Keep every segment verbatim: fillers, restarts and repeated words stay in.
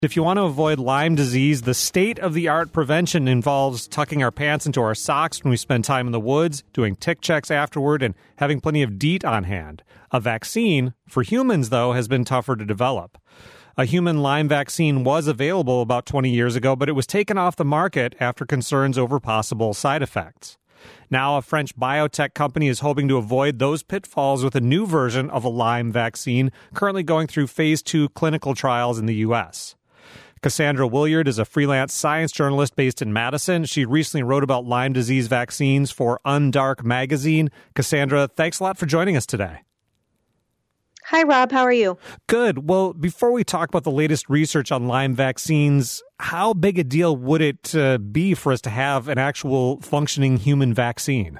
If you want to avoid Lyme disease, the state-of-the-art prevention involves tucking our pants into our socks when we spend time in the woods, doing tick checks afterward, and having plenty of DEET on hand. A vaccine, for humans, though, has been tougher to develop. A human Lyme vaccine was available about twenty years ago, but it was taken off the market after concerns over possible side effects. Now, a French biotech company is hoping to avoid those pitfalls with a new version of a Lyme vaccine currently going through phase two clinical trials in the U S. Cassandra Williard is a freelance science journalist based in Madison. She recently wrote about Lyme disease vaccines for Undark magazine. Cassandra, thanks a lot for joining us today. Hi, Rob. How are you? Good. Well, before we talk about the latest research on Lyme vaccines, how big a deal would it uh, be for us to have an actual functioning human vaccine?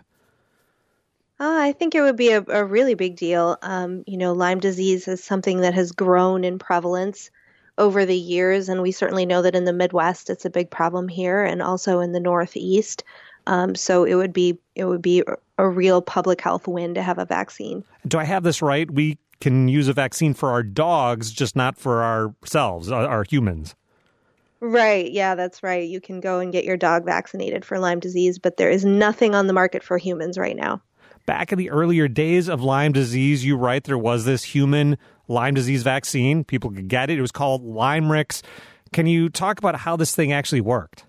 Uh, I think it would be a, a really big deal. Um, you know, Lyme disease is something that has grown in prevalence over the years, and we certainly know that in the Midwest it's a big problem here, and also in the Northeast. Um, so it would be it would be a real public health win to have a vaccine. Do I have this right? We can use a vaccine for our dogs, just not for ourselves, our humans. Right. Yeah, that's right. You can go and get your dog vaccinated for Lyme disease, but there is nothing on the market for humans right now. Back in the earlier days of Lyme disease, you write, there was this human Lyme disease vaccine. People could get it. It was called LymeRix. Can you talk about how this thing actually worked?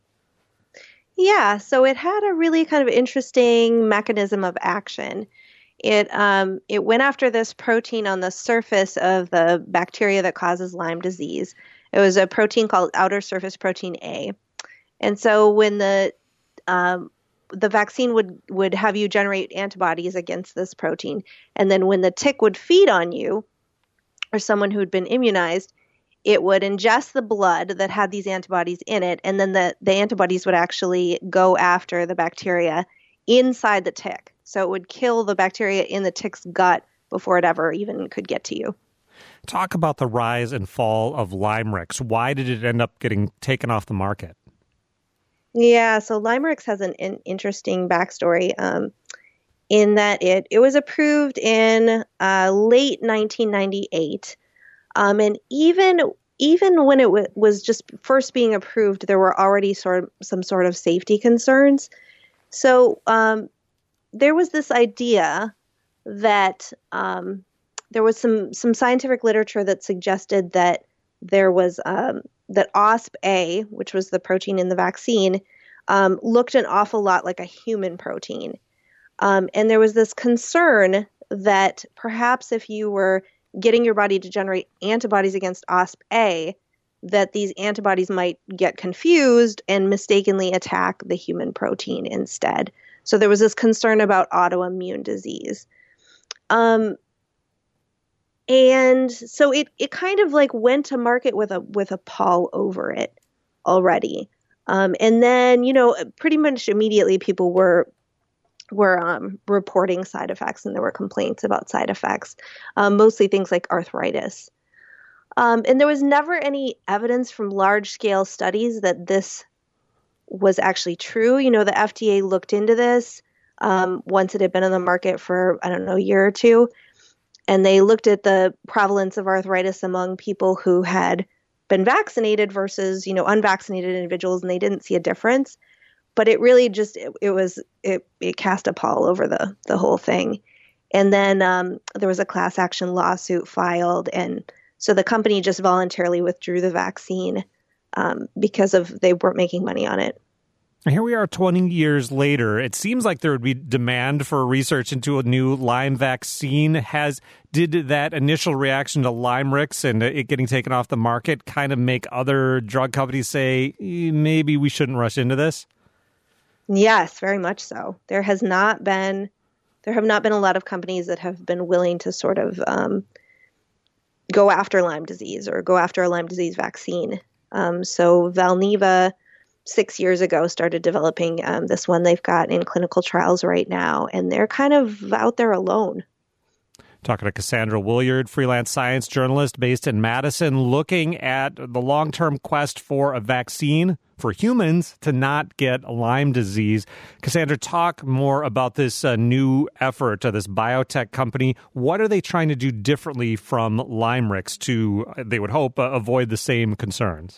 Yeah, so it had a really kind of interesting mechanism of action. It um, it went after this protein on the surface of the bacteria that causes Lyme disease. It was a protein called outer surface protein A. And so when the um, the vaccine would, would have you generate antibodies against this protein, and then when the tick would feed on you, or someone who had been immunized, it would ingest the blood that had these antibodies in it, and then the, the antibodies would actually go after the bacteria inside the tick. So it would kill the bacteria in the tick's gut before it ever even could get to you. Talk about the rise and fall of LymeRix. Why did it end up getting taken off the market? Yeah, so LymeRix has an, an interesting backstory um, in that it, it was approved in uh, late nineteen ninety-eight. Um, and even even when it w- was just first being approved, there were already sort of some sort of safety concerns. So um, there was this idea that um, there was some some scientific literature that suggested that there was um, that O S P A, which was the protein in the vaccine, um, looked an awful lot like a human protein. Um, and there was this concern that perhaps if you were getting your body to generate antibodies against O S P A, that these antibodies might get confused and mistakenly attack the human protein instead. So there was this concern about autoimmune disease. Um, and so it, it kind of like went to market with a with a pall over it already. Um, and then, you know, pretty much immediately people were were um, reporting side effects, and there were complaints about side effects, um, mostly things like arthritis. Um, and there was never any evidence from large-scale studies that this was actually true. You know, the F D A looked into this um, once it had been on the market for, I don't know, a year or two, and they looked at the prevalence of arthritis among people who had been vaccinated versus, you know, unvaccinated individuals, and they didn't see a difference. But it really just, it, it was, it, it cast a pall over the, the whole thing. And then um, there was a class action lawsuit filed. And so the company just voluntarily withdrew the vaccine um, because of they weren't making money on it. Here we are twenty years later. It seems like there would be demand for research into a new Lyme vaccine. Has Did that initial reaction to LymeRix and it getting taken off the market kind of make other drug companies say, maybe we shouldn't rush into this? Yes, very much so. There has not been, there have not been a lot of companies that have been willing to sort of um, go after Lyme disease or go after a Lyme disease vaccine. Um, so Valneva, six years ago, started developing um, this one they've got in clinical trials right now, and they're kind of out there alone. Talking to Cassandra Williard, freelance science journalist based in Madison, looking at the long-term quest for a vaccine for humans to not get Lyme disease. Cassandra, talk more about this uh, new effort, uh, this biotech company. What are they trying to do differently from LymeRix to, uh, they would hope, uh, avoid the same concerns?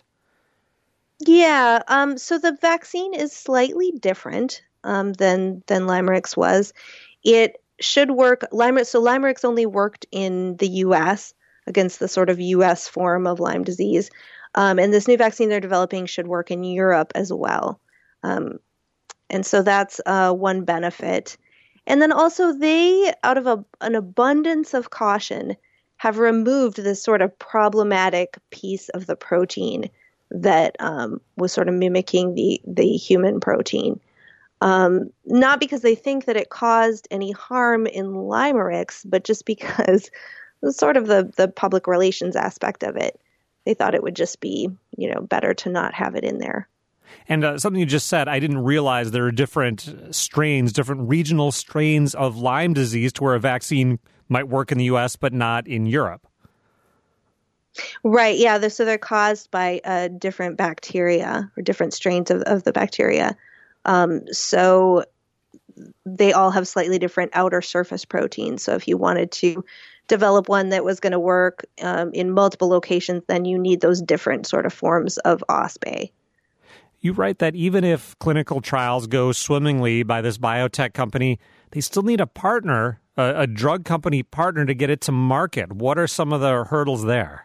Yeah, um, so the vaccine is slightly different um, than than LymeRix was. It should work. LymeRix, so LymeRix only worked in the U S against the sort of U S form of Lyme disease, um, and this new vaccine they're developing should work in Europe as well. Um, and so that's uh, one benefit. And then also they, out of a, an abundance of caution, have removed this sort of problematic piece of the protein that um, was sort of mimicking the the human protein. Um, not because they think that it caused any harm in LymeRix, but just because sort of the, the public relations aspect of it. They thought it would just be, you know, better to not have it in there. And uh, something you just said, I didn't realize there are different strains, different regional strains of Lyme disease to where a vaccine might work in the U S but not in Europe. Right, yeah. They're, so they're caused by uh, different bacteria or different strains of, of the bacteria. Um, so they all have slightly different outer surface proteins. So if you wanted to develop one that was going to work um, in multiple locations, then you need those different sort of forms of OspA. You write that even if clinical trials go swimmingly by this biotech company, they still need a partner, a, a drug company partner to get it to market. What are some of the hurdles there?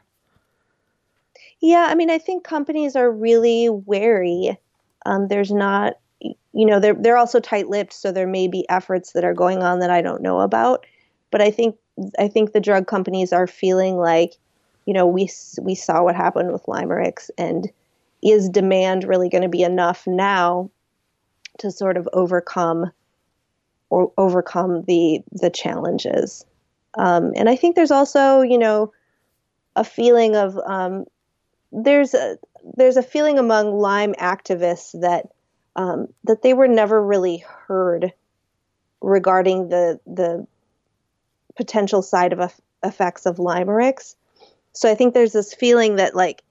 Yeah, I mean, I think companies are really wary. Um, there's not, you know, they're they're also tight-lipped, so there may be efforts that are going on that I don't know about. But I think I think the drug companies are feeling like, you know, we we saw what happened with LymeRix, and is demand really going to be enough now to sort of overcome or overcome the the challenges? Um, and I think there's also, you know, a feeling of um, There's a there's a feeling among Lyme activists that um, that they were never really heard regarding the the potential side of effects of LymeRix. So I think there's this feeling that like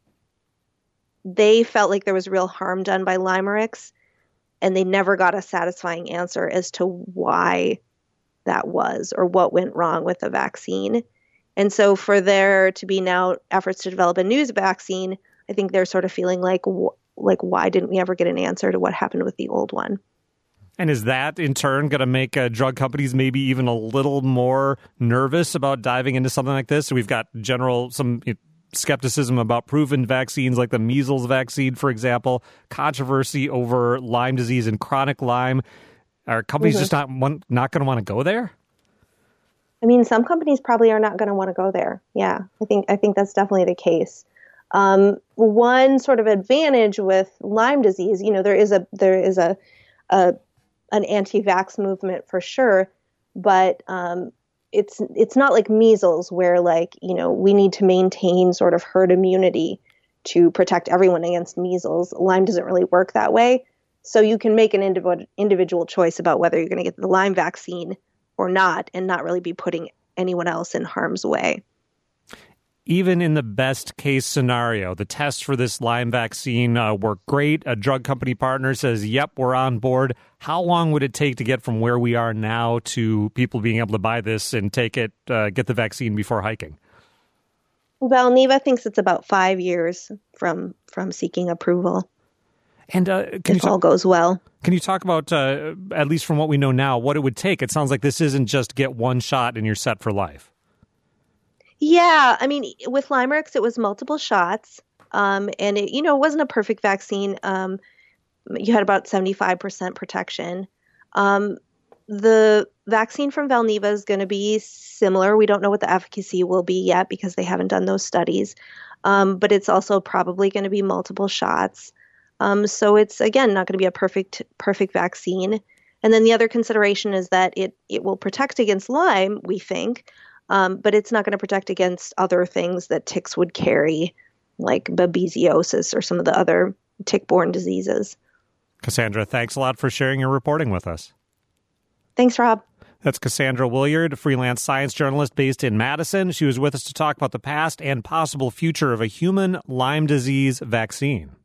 they felt like there was real harm done by LymeRix, and they never got a satisfying answer as to why that was or what went wrong with the vaccine. And so for there to be now efforts to develop a new vaccine, I think they're sort of feeling like, like why didn't we ever get an answer to what happened with the old one? And is that, in turn, going to make uh, drug companies maybe even a little more nervous about diving into something like this? So we've got general, some you know, skepticism about proven vaccines like the measles vaccine, for example, controversy over Lyme disease and chronic Lyme. Are companies mm-hmm. just not, not going to want to go there? I mean, some companies probably are not going to want to go there. Yeah, I think I think that's definitely the case. Um, one sort of advantage with Lyme disease, you know, there is a there is a, a an anti-vax movement for sure, but um, it's it's not like measles where like you know we need to maintain sort of herd immunity to protect everyone against measles. Lyme doesn't really work that way, so you can make an individual individual choice about whether you're going to get the Lyme vaccine or not, and not really be putting anyone else in harm's way. Even in the best case scenario, the tests for this Lyme vaccine uh, work great. A drug company partner says, yep, we're on board. How long would it take to get from where we are now to people being able to buy this and take it, uh, get the vaccine before hiking? Valneva thinks it's about five years from from seeking approval. And uh, can if you all talk, goes well. Can you talk about, uh, at least from what we know now, what it would take? It sounds like this isn't just get one shot and you're set for life. Yeah, I mean, with LymeRix, it was multiple shots, um, and it, you know, it wasn't a perfect vaccine. Um, you had about seventy-five percent protection. Um, the vaccine from Valneva is going to be similar. We don't know what the efficacy will be yet because they haven't done those studies, um, but it's also probably going to be multiple shots. Um, so it's, again, not going to be a perfect perfect vaccine. And then the other consideration is that it, it will protect against Lyme, we think, um, but it's not going to protect against other things that ticks would carry, like babesiosis or some of the other tick-borne diseases. Cassandra, thanks a lot for sharing your reporting with us. Thanks, Rob. That's Cassandra Williard, a freelance science journalist based in Madison. She was with us to talk about the past and possible future of a human Lyme disease vaccine.